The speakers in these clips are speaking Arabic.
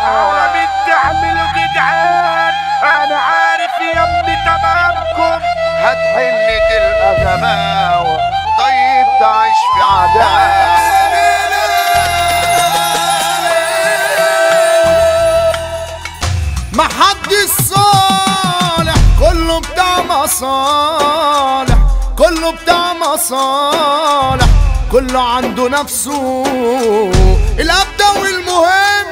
عالم تعملوا جدعان، انا عارف يا ابني تمامكم. هتحن تلقى غباوة، طيب تعيش في عداوة. محدش صالح، كله بتاع مصالح، كله بتاع مصالح، كله عنده نفسه الأبدى والمهم.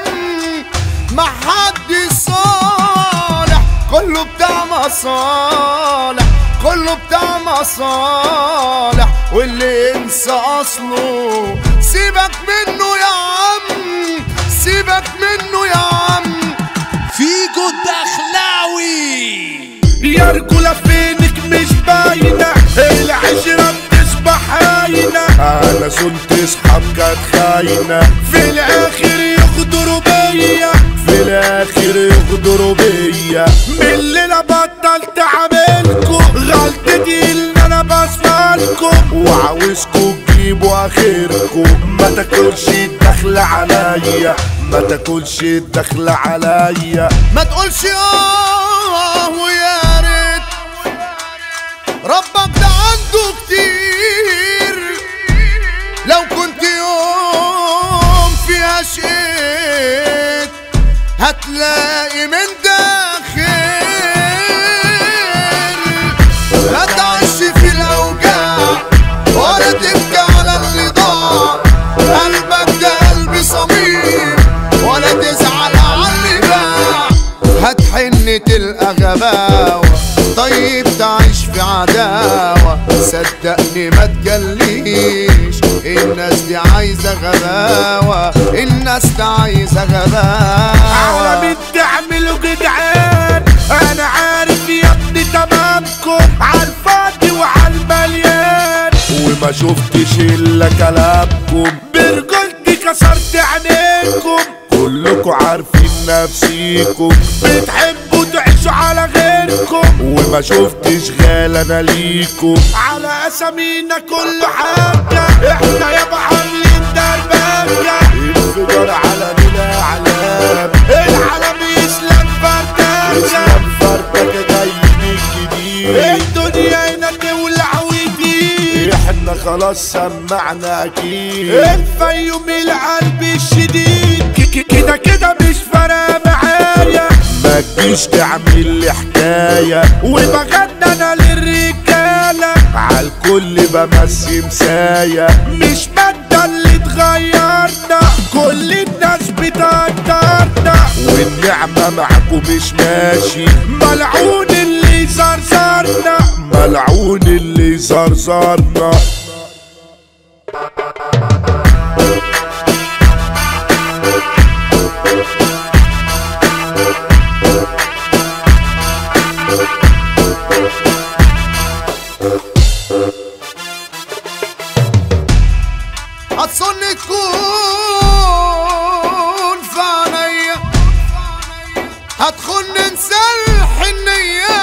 محدش صالح، كله بتاع مصالح، كله بتاع مصالح، واللي ينسى أصله سيبك منه يا عم، سيبك منه يا عم. فيجو الدخلاوي يا رجولة فينك مش باينة، العشرة بتصبح هاينة. انا صنت اصحاب كانت خاينة، في الاخر يغدروا بيا، في الاخر يغدروا بيا. من الليلة بطلت اعملكم، غلطتي ان انا بصفالكم. وعاوزكوا تجيبوا اخركم، ما تاكلش الدخل عليا، ما تاكلش الدخل عليا. ما تقولش ويا ريت، ربك ده عنده كتير. لو كنت يوم فيها شقيت هتلاقي من ده خير. لا تعيش في الاوجاع ولا تبكي على اللي ضاع، قلبك ده قلبي صميم، ولا تزعل على اللي باع. هتحن تلقى غباوة، طيب تعيش في عداوة. صدقني ما تجليش، الناس دي عايزة غباوة، الناس دي عايزة غباوة. عالم تعملوا جدعان، انا عارف يا ابني تمامكم. عالفاضي وعالمليان، وما شفتش الا كلامكم، برجولتي كسرت عينيكم. كلكوا عارفين نفسيكم، بتحبوا تعيشوا على غيركم. وما شفتش غال انا ليكم. على اسامينا كل حاجة، احنا يابا عاملين دربكة. انفجار على بلا علام، العالم يسلم فردكة، اسلام فردك جاي من جديد. الدنيا هنا تولع ويديد، احنا خلاص سمعنا اكيد. الفيوم القلب الشديد، كده كده مش فارقة معايا. ما تجيش تعمل لي حكاية، وبغنى انا للرجالة، عالكل بمسي مساية. مش مادة اللي اتغيرنا، كل الناس بتقدرنا. والنعمة معكم مش ماشي، ملعون اللي زرزرنا، ملعون اللي زرزرنا. هتصن تكون في عينيا، هتخن نسلح النية.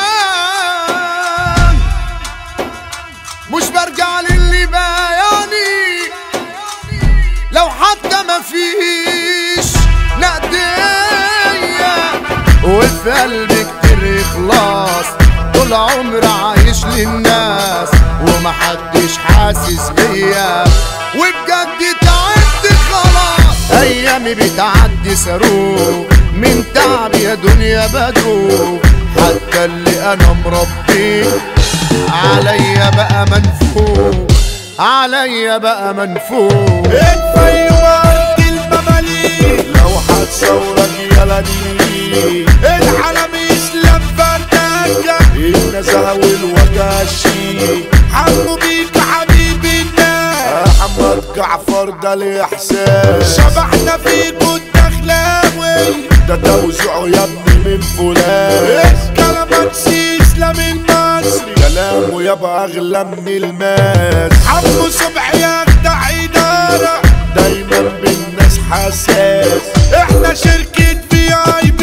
مش برجع للي بايعني، لو حتى ما فيش نقدية. وفي قلبي كتير إخلاص، طول عمر عايش للناس ومحدش حاسس بيا. وبجد تعبت خلاص، ايامي بتعدي صاروخ، من تعب يا دنيا بدوخ. حتى اللي انا مربيه عليا بقى منفوخ، عليا بقى منفوخ. الفيوم ارض المماليك، لو هتصورك يلا دي، العالم يسلم فردكة. النزهة والوجه الشيك، حبوا بيك حبيبي الناس، محمد جعفر ده الاحساس. شبحنا فيكوا الدخلاوي، ده توزيعه يا ابني من فلان. كلامات اسلام المصري، كلامه يابا اغلى من الماس. عمو صبحي يخدع ادارة، دايما بالناس حساس. احنا شركة VIP،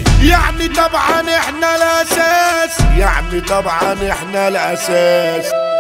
يعني طبعا احنا الاساس، يعني طبعا احنا الاساس.